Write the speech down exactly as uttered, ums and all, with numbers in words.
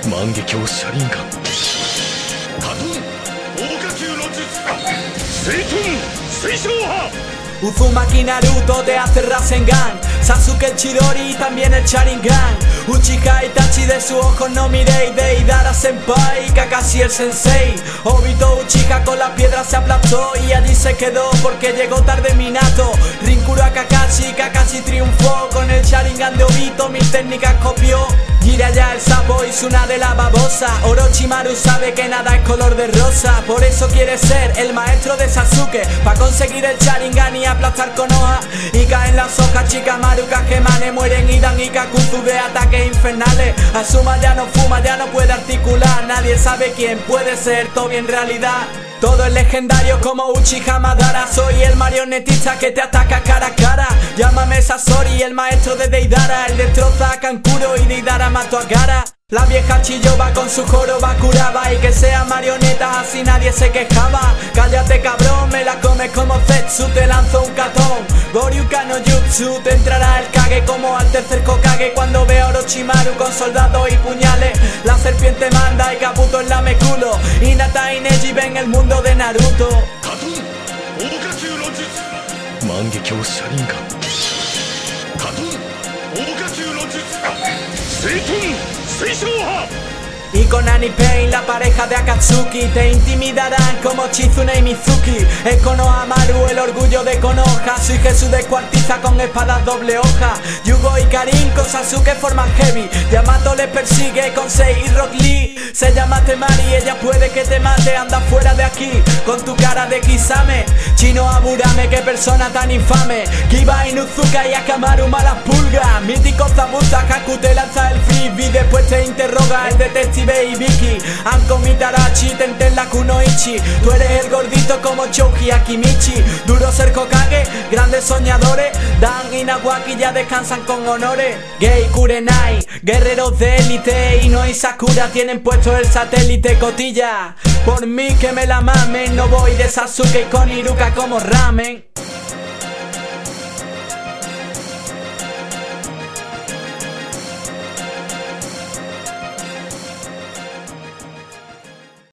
万華鏡車輪眼カトン大火球の術水遁水晶波 Uzumaki Naruto te hace Rasengan, Sasuke el Chidori y también el Sharingan. Uchiha Itachi de sus ojos no miréis, Deidara Senpai y Kakashi el Sensei. Obito Uchiha con las piedras se aplastó y allí se quedó porque llegó tarde Minato. Rinkuro a Kakashi, Kakashi triunfó con el Sharingan de Obito, mil técnicas copió. Jiraiya el sapo y Tsunade la babosa. Orochimaru sabe que nada es color de rosa, por eso quiere ser el maestro de Sasuke, pa' conseguir el Sharingan y aplastar con hoja. Y caen las hojas, Shikamaru, Kageyamane mueren Hidan y Kakuzu de ataques infernales. Asuma ya no fuma, ya no puede articular, nadie sabe quién puede ser Tobi en realidad. Todo es legendario como Uchiha Madara. Soy el marionetista que te ataca cara a cara. Llámame Sasori, el maestro de Deidara. Él destroza a Kankuro y Deidara mató a Gaara. La vieja Chiyoba con su joroba curaba, y que sea marioneta así nadie se quejaba. Cállate cabrón, me la comes como Zetsu, te lanzo un katón. Goryuka no Jutsu, te entrará el Kage como al tercer Hokage cuando ve a Orochimaru con soldados y puñales. La serpiente manda y Kabuto en lame culo. Hinata y Neji ven el mundo de Naruto. カトン大火球の術万華鏡車輪眼カトン大火球の術水遁水晶波 Y con Annie Pain, la pareja de Akatsuki, te intimidarán como Chizune y Mizuki. Es Konohamaru, el orgullo de Konoha. Soy Jesús descuartiza con espadas doble hoja. Yugo y Karin con Sasuke forman heavy. Yamato les persigue con Sei y Rock Lee. Se llama Temari, ella puede que te mate. Anda fuera de aquí con tu cara de Kisame. Chino Aburame, qué persona tan infame. Kiba Inuzuka y Akamaru, malas pulgas. Mítico Zabuza, Haku te lanza el frisbee. Después te interroga el detective y Vicky. Anko Mitarachi, Tenten la Kunoichi. Tú eres el gordito como Choji Akimichi. Duro ser Hokage, grandes soñadores. Dan y Nawaki ya descansan con honores. Gei Kurenai, guerreros de élite. Ino y Sakura tienen puesto el satélite cotilla. Por mí que me la mamen, no voy de Sasuke y con Iruka como ramen.